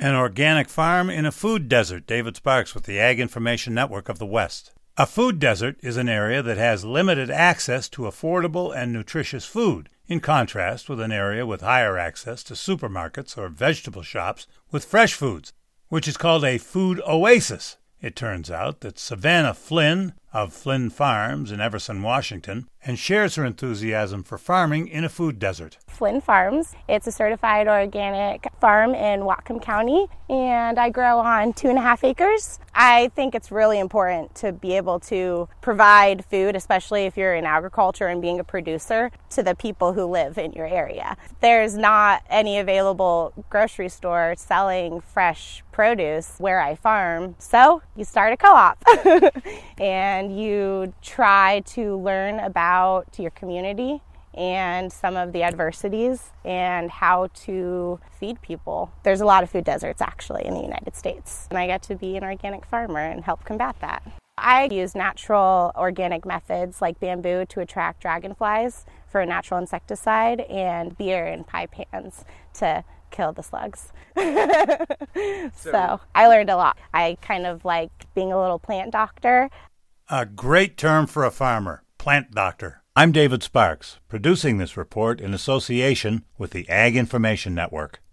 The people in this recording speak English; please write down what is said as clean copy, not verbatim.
An organic farm in a food desert. David Sparks with the Ag Information Network of the West. A food desert is an area that has limited access to affordable and nutritious food, in contrast with an area with higher access to supermarkets or vegetable shops with fresh foods, which is called a food oasis. It turns out that Savannah Flynn of Flynn Farms in Everson, Washington, and shares her enthusiasm for farming in a food desert. Flynn Farms. It's a certified organic farm in Whatcom County, and I grow on 2.5 acres. I think it's really important to be able to provide food, especially if you're in agriculture and being a producer, to the people who live in your area. There's not any available grocery store selling fresh produce where I farm, so you start a co-op and you try to learn about your community and some of the adversities and how to feed people. There's a lot of food deserts actually in the United States, and I get to be an organic farmer and help combat that. I use natural organic methods like bamboo to attract dragonflies for a natural insecticide, and beer in pie pans to kill the slugs. So I learned a lot. I kind of like being a little plant doctor. A great term for a farmer, plant doctor. I'm David Sparks, producing this report in association with the Ag Information Network.